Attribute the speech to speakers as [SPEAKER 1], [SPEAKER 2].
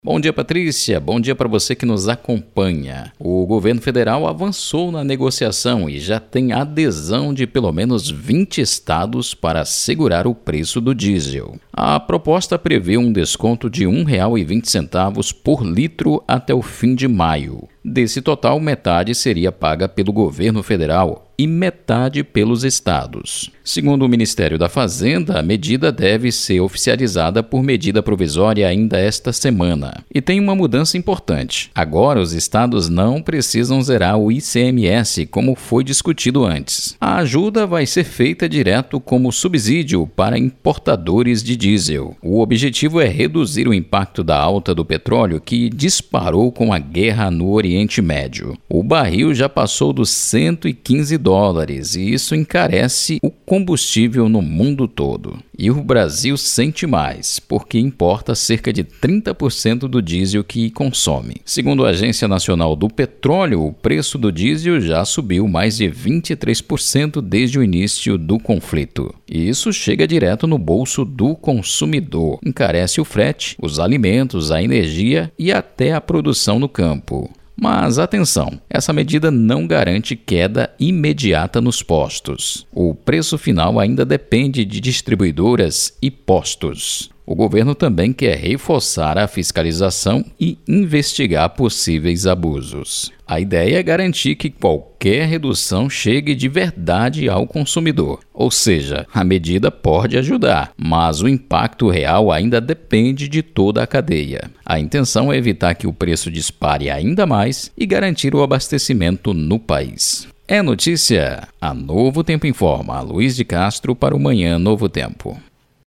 [SPEAKER 1] Bom dia, Patrícia. Bom dia para você que nos acompanha. O governo federal avançou na negociação e já tem adesão de pelo menos 20 estados para segurar o preço do diesel. A proposta prevê um desconto de R$ 1,20 por litro até o fim de maio. Desse total, metade seria paga pelo governo federal e metade pelos estados. Segundo o Ministério da Fazenda, a medida deve ser oficializada por medida provisória ainda esta semana. E tem uma mudança importante. Agora, os estados não precisam zerar o ICMS, como foi discutido antes. A ajuda vai ser feita direto como subsídio para importadores de diesel. O objetivo é reduzir o impacto da alta do petróleo que disparou com a guerra no Oriente Médio. O barril já passou dos $115 e isso encarece o combustível no mundo todo. E o Brasil sente mais, porque importa cerca de 30% do diesel que consome. Segundo a Agência Nacional do Petróleo, o preço do diesel já subiu mais de 23% desde o início do conflito. E isso chega direto no bolso do consumidor. Encarece o frete, os alimentos, a energia e até a produção no campo. Mas atenção, essa medida não garante queda imediata nos postos. O preço final ainda depende de distribuidoras e postos. O governo também quer reforçar a fiscalização e investigar possíveis abusos. A ideia é garantir que qualquer redução chegue de verdade ao consumidor. Ou seja, a medida pode ajudar, mas o impacto real ainda depende de toda a cadeia. A intenção é evitar que o preço dispare ainda mais e garantir o abastecimento no país. É notícia. A Novo Tempo informa. Luiz de Castro para o Manhã Novo Tempo.